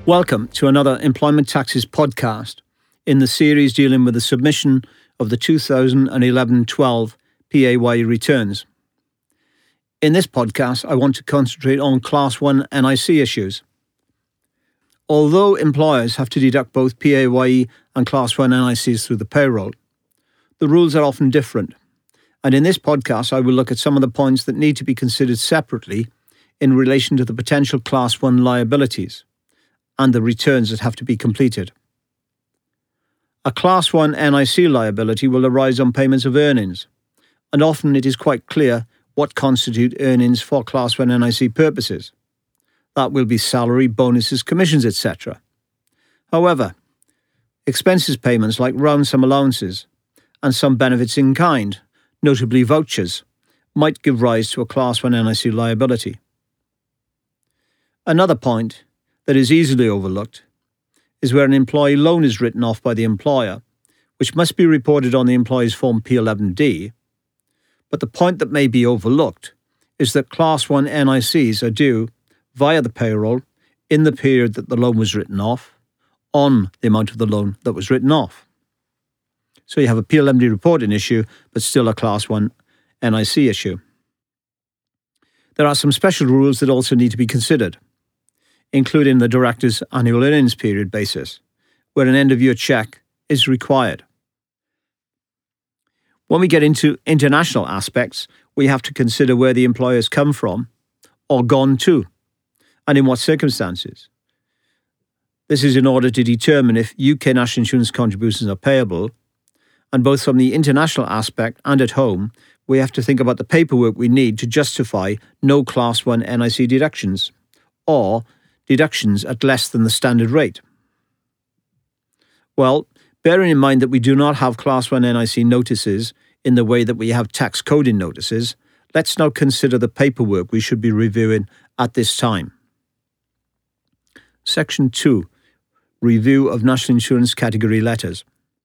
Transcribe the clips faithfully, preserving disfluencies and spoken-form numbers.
Welcome to another Employment Taxes podcast in the series dealing with the submission of the two thousand eleven twelve P A Y E returns. In this podcast, I want to concentrate on Class one N I C issues. Although employers have to deduct both P A Y E and Class one N I Cs through the payroll, the rules are often different. And in this podcast, I will look at some of the points that need to be considered separately in relation to the potential Class one liabilities and the returns that have to be completed. A Class one N I C liability will arise on payments of earnings, and often it is quite clear what constitute earnings for Class one N I C purposes. That will be salary, bonuses, commissions, et cetera. However, expenses payments like round sum allowances and some benefits in kind, notably vouchers, might give rise to a Class one N I C liability. Another point that is easily overlooked is where an employee loan is written off by the employer, which must be reported on the employee's Form P eleven D. But the point that may be overlooked is that Class one N I Cs are due via the payroll in the period that the loan was written off, on the amount of the loan that was written off. So you have a P eleven D reporting issue, but still a Class one N I C issue. There are some special rules that also need to be considered, including the director's annual earnings period basis, where an end-of-year check is required. When we get into international aspects, we have to consider where the employer has come from or gone to, and in what circumstances. This is in order to determine if U K national insurance contributions are payable, and both from the international aspect and at home, we have to think about the paperwork we need to justify no Class one N I C deductions, or deductions at less than the standard rate. Well, bearing in mind that we do not have Class one N I C notices in the way that we have tax coding notices, let's now consider the paperwork we should be reviewing at this time. Section two. Review of National Insurance Category Letters.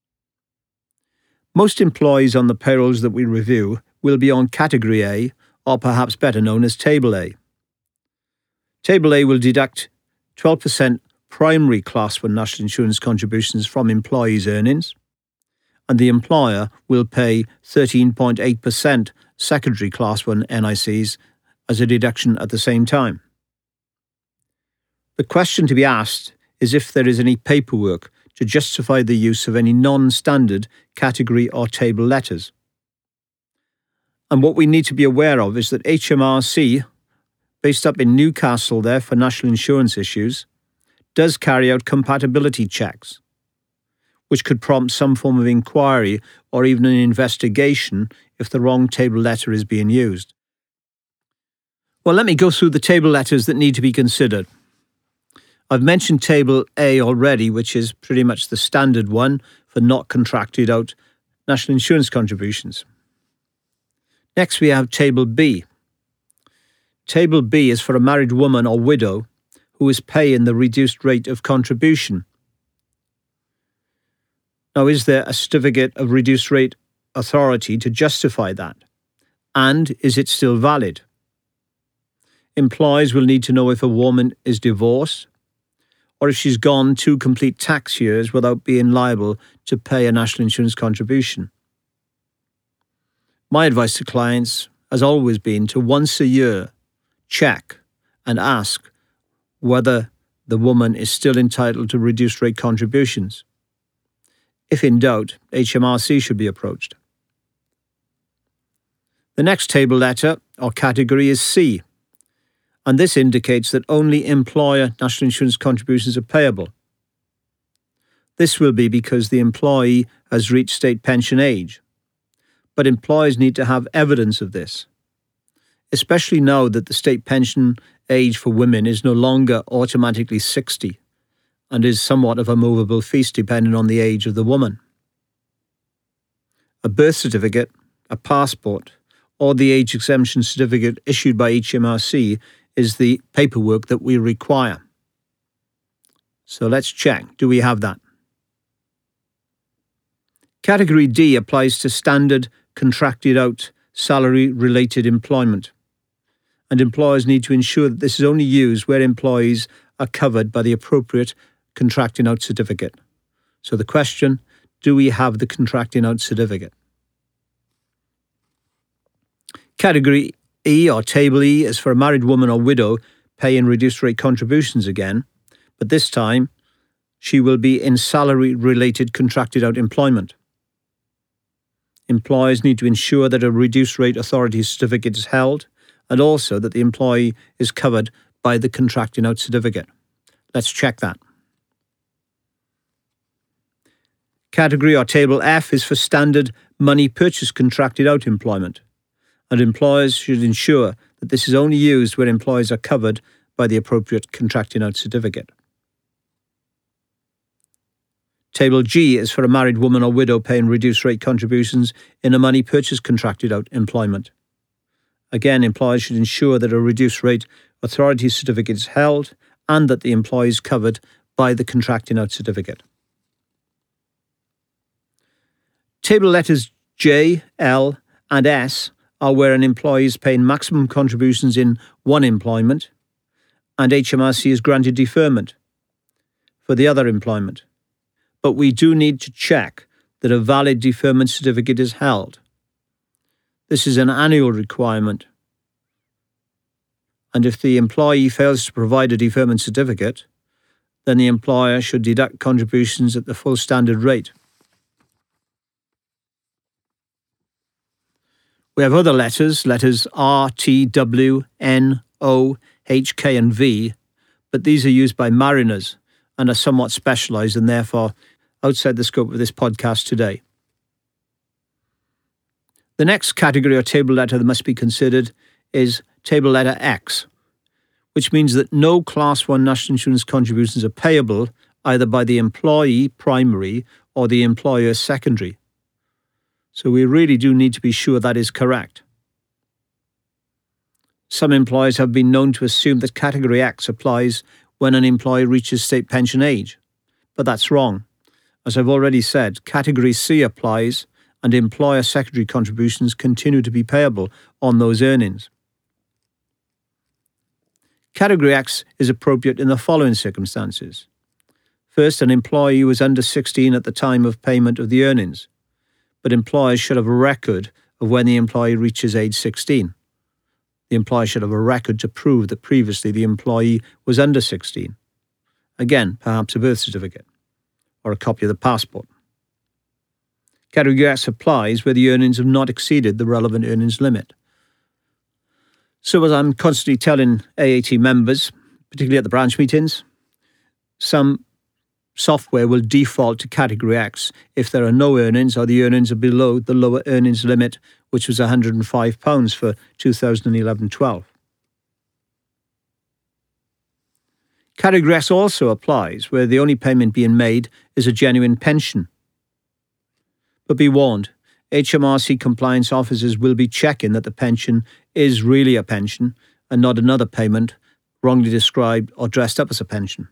Most employees on the payrolls that we review will be on Category A, or perhaps better known as Table A. Table A will deduct twelve percent primary Class one national insurance contributions from employees' earnings, and the employer will pay thirteen point eight percent secondary Class one N I Cs as a deduction at the same time. The question to be asked is if there is any paperwork to justify the use of any non-standard category or table letters. And what we need to be aware of is that H M R C, based up in Newcastle there for national insurance issues, does carry out compatibility checks, which could prompt some form of inquiry or even an investigation if the wrong table letter is being used. Well, let me go through the table letters that need to be considered. I've mentioned Table A already, which is pretty much the standard one for not contracted out national insurance contributions. Next, we have Table B. Table B is for a married woman or widow who is paying the reduced rate of contribution. Now, is there a certificate of reduced rate authority to justify that? And is it still valid? Employers will need to know if a woman is divorced or if she's gone two complete tax years without being liable to pay a national insurance contribution. My advice to clients has always been to once a year check and ask whether the woman is still entitled to reduced rate contributions. If in doubt, H M R C should be approached. The next table letter or category is C, and this indicates that only employer national insurance contributions are payable. This will be because the employee has reached state pension age, but employers need to have evidence of this, especially now that the state pension age for women is no longer automatically sixty and is somewhat of a movable feast depending on the age of the woman. A birth certificate, a passport, or the age exemption certificate issued by H M R C is the paperwork that we require. So let's check. Do we have that? Category D applies to standard contracted out salary-related employment, and employers need to ensure that this is only used where employees are covered by the appropriate contracting out certificate. So the question, do we have the contracting out certificate? Category E, or Table E, is for a married woman or widow paying reduced rate contributions again, but this time she will be in salary-related contracted out employment. Employers need to ensure that a reduced rate authority certificate is held, and also that the employee is covered by the contracting out certificate. Let's check that. Category or Table F is for standard money purchase contracted out employment, and employers should ensure that this is only used where employees are covered by the appropriate contracting out certificate. Table G is for a married woman or widow paying reduced rate contributions in a money purchase contracted out employment. Again, employers should ensure that a reduced rate authority certificate is held and that the employee is covered by the contracting out certificate. Table letters J, L and S are where an employee is paying maximum contributions in one employment and H M R C is granted deferment for the other employment. But we do need to check that a valid deferment certificate is held. This is an annual requirement. And if the employee fails to provide a deferment certificate, then the employer should deduct contributions at the full standard rate. We have other letters, letters R, T, W, N, O, H, K and V, but these are used by mariners and are somewhat specialised and therefore outside the scope of this podcast today. The next category or table letter that must be considered is table letter X, which means that no Class one national insurance contributions are payable either by the employee primary or the employer secondary. So we really do need to be sure that is correct. Some employers have been known to assume that Category X applies when an employee reaches state pension age, but that's wrong. As I've already said, Category C applies and employer secondary contributions continue to be payable on those earnings. Category X is appropriate in the following circumstances. First, an employee was under sixteen at the time of payment of the earnings, but employers should have a record of when the employee reaches age sixteen. The employer should have a record to prove that previously the employee was under sixteen. Again, perhaps a birth certificate or a copy of the passport. Category X applies where the earnings have not exceeded the relevant earnings limit. So as I'm constantly telling A A T members, particularly at the branch meetings, some software will default to Category X if there are no earnings or the earnings are below the lower earnings limit, which was one hundred and five pounds for two thousand eleven twelve. Category X also applies where the only payment being made is a genuine pension. But be warned, H M R C compliance officers will be checking that the pension is really a pension and not another payment wrongly described or dressed up as a pension.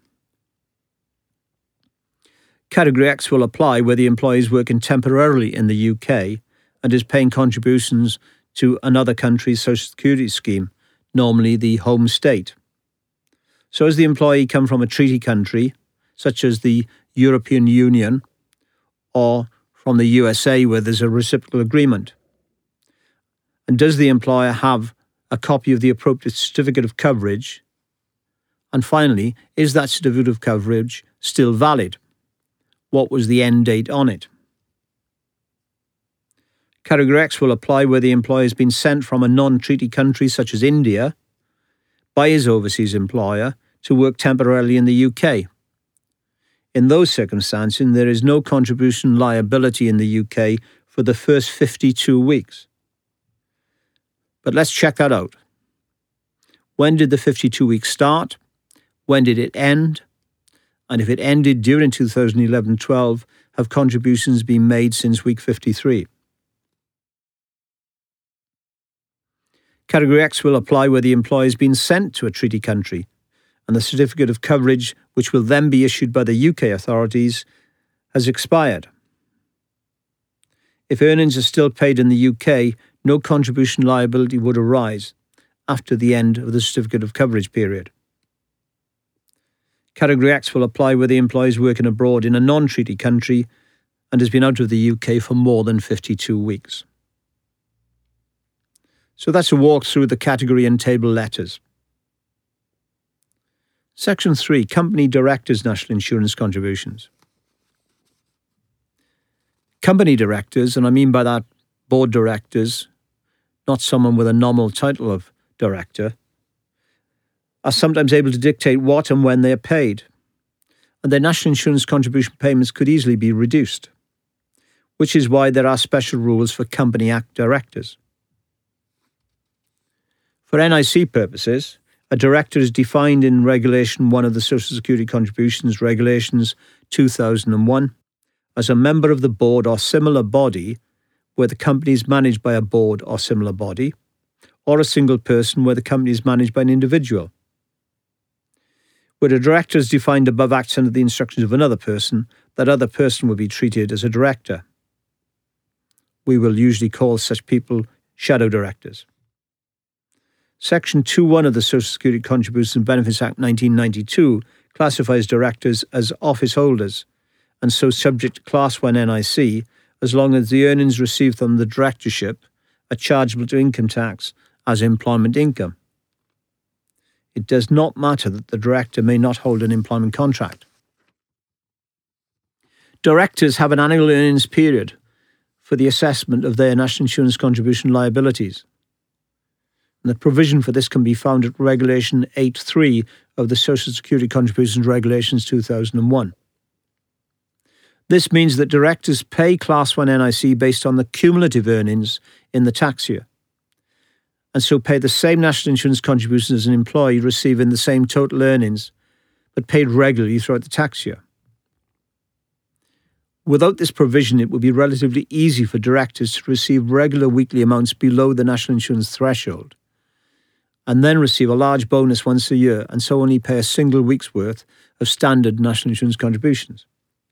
Category X will apply where the employee is working temporarily in the U K and is paying contributions to another country's social security scheme, normally the home state. So has the employee come from a treaty country, such as the European Union, or from the U S A where there's a reciprocal agreement? And does the employer have a copy of the appropriate certificate of coverage? And finally, is that certificate of coverage still valid? What was the end date on it? Category X will apply where the employer has been sent from a non-treaty country such as India by his overseas employer to work temporarily in the U K. In those circumstances, there is no contribution liability in the U K for the first fifty-two weeks. But let's check that out. When did the fifty-two weeks start? When did it end? And if it ended during two thousand eleven twelve, have contributions been made since week fifty-three? Category X will apply where the employee has been sent to a treaty country and the certificate of coverage, which will then be issued by the U K authorities, has expired. If earnings are still paid in the U K, no contribution liability would arise after the end of the certificate of coverage period. Category X will apply where the employee is working abroad in a non-treaty country and has been out of the U K for more than fifty-two weeks. So that's a walk through the category and table letters. Section three, Company Directors' National Insurance Contributions. Company directors, and I mean by that board directors, not someone with a nominal title of director, are sometimes able to dictate what and when they are paid, and their national insurance contribution payments could easily be reduced, which is why there are special rules for Company Act directors. For N I C purposes, a director is defined in Regulation one of the Social Security Contributions Regulations two thousand one as a member of the board or similar body where the company is managed by a board or similar body, or a single person where the company is managed by an individual. Where a director is defined above acts under the instructions of another person, that other person will be treated as a director. We will usually call such people shadow directors. Section two one of the Social Security Contributions and Benefits Act nineteen ninety-two classifies directors as office holders, and so subject to Class one N I C as long as the earnings received from the directorship are chargeable to income tax as employment income. It does not matter that the director may not hold an employment contract. Directors have an annual earnings period for the assessment of their national insurance contribution liabilities. And the provision for this can be found at Regulation eight three of the Social Security Contributions Regulations two thousand one. This means that directors pay Class one N I C based on the cumulative earnings in the tax year, and so pay the same national insurance contributions as an employee receiving the same total earnings, but paid regularly throughout the tax year. Without this provision, it would be relatively easy for directors to receive regular weekly amounts below the national insurance threshold, and then receive a large bonus once a year, and so only pay a single week's worth of standard national insurance contributions.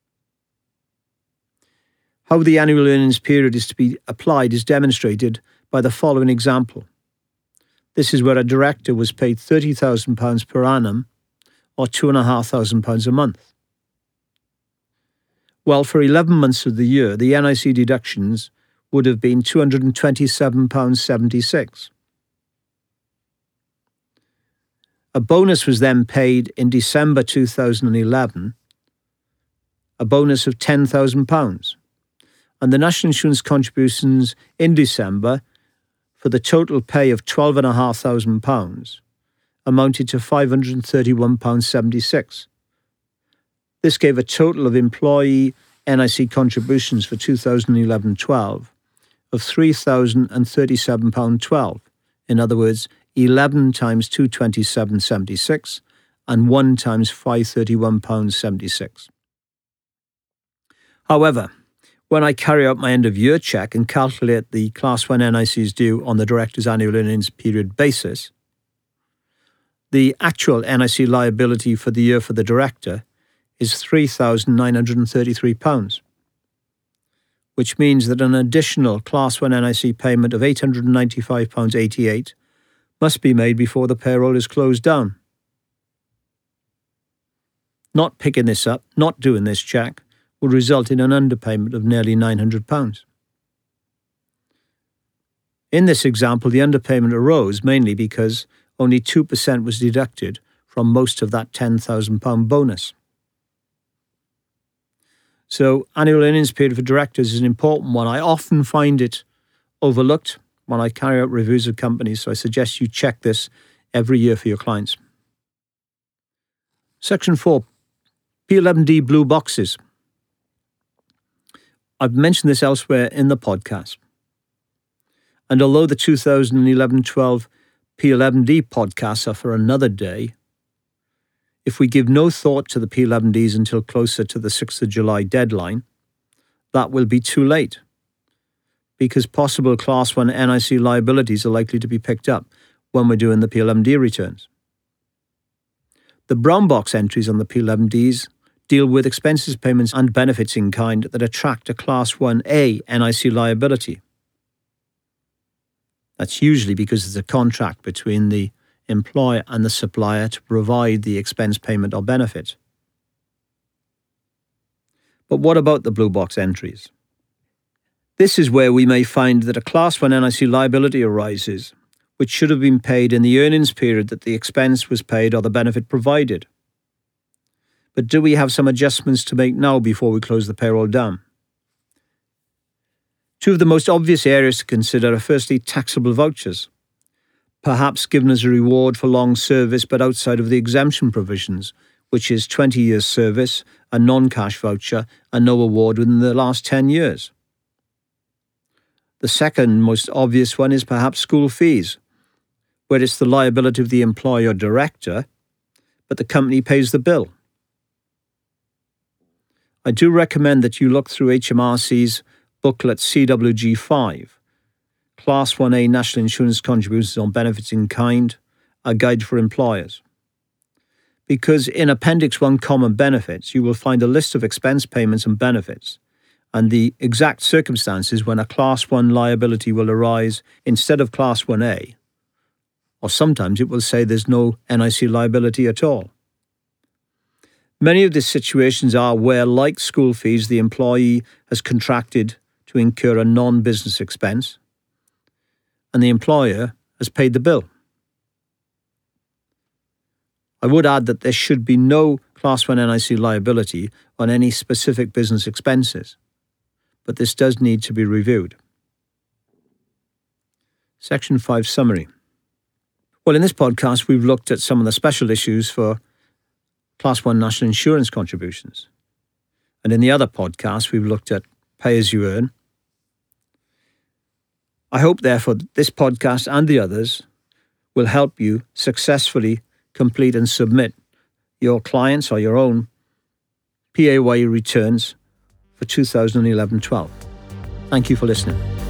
How the annual earnings period is to be applied is demonstrated by the following example. This is where a director was paid thirty thousand pounds per annum, or two thousand five hundred pounds a month. Well, for eleven months of the year, the N I C deductions would have been two hundred twenty-seven pounds seventy-six. A bonus was then paid in December two thousand eleven, a bonus of ten thousand pounds, and the national insurance contributions in December for the total pay of twelve thousand five hundred pounds amounted to five hundred thirty-one pounds seventy-six. This gave a total of employee N I C contributions for two thousand eleven twelve of three thousand thirty-seven pounds twelve. In other words, eleven times two hundred twenty-seven pounds seventy-six and one times five hundred thirty-one pounds seventy-six. However, when I carry out my end-of-year check and calculate the Class one N I Cs due on the director's annual earnings period basis, the actual N I C liability for the year for the director is three thousand nine hundred thirty-three pounds, which means that an additional Class one N I C payment of eight hundred ninety-five pounds eighty-eight must be made before the payroll is closed down. Not picking this up, not doing this check, would result in an underpayment of nearly nine hundred pounds. In this example, the underpayment arose mainly because only two percent was deducted from most of that ten thousand pounds bonus. So, annual earnings period for directors is an important one. I often find it overlooked when I carry out reviews of companies, so I suggest you check this every year for your clients. Section four, P eleven D blue boxes. I've mentioned this elsewhere in the podcast. And although the two thousand eleven twelve P eleven D podcasts are for another day, if we give no thought to the P eleven Ds until closer to the sixth of July deadline, that will be too late, because possible Class one N I C liabilities are likely to be picked up when we're doing the P eleven D returns. The brown box entries on the P eleven Ds deal with expenses, payments and benefits in kind that attract a Class one A N I C liability. That's usually because there's a contract between the employer and the supplier to provide the expense payment or benefit. But what about the blue box entries? This is where we may find that a Class one N I C liability arises, which should have been paid in the earnings period that the expense was paid or the benefit provided. But do we have some adjustments to make now before we close the payroll down? Two of the most obvious areas to consider are firstly taxable vouchers, perhaps given as a reward for long service but outside of the exemption provisions, which is twenty years service, a non-cash voucher, and no award within the last ten years. The second most obvious one is perhaps school fees, where it's the liability of the employer or director, but the company pays the bill. I do recommend that you look through H M R C's booklet C W G five, Class one A National Insurance Contributions on Benefits in Kind, a guide for employers. Because in Appendix one Common Benefits, you will find a list of expense payments and benefits, and the exact circumstances when a Class one liability will arise instead of Class one A, or sometimes it will say there's no N I C liability at all. Many of these situations are where, like school fees, the employee has contracted to incur a non-business expense, and the employer has paid the bill. I would add that there should be no Class one N I C liability on any specific business expenses, but this does need to be reviewed. Section five Summary. Well, in this podcast, we've looked at some of the special issues for Class one National Insurance contributions. And in the other podcast, we've looked at pay-as-you-earn. I hope, therefore, that this podcast and the others will help you successfully complete and submit your clients or your own P A Y E returns for two thousand eleven twelve. Thank you for listening.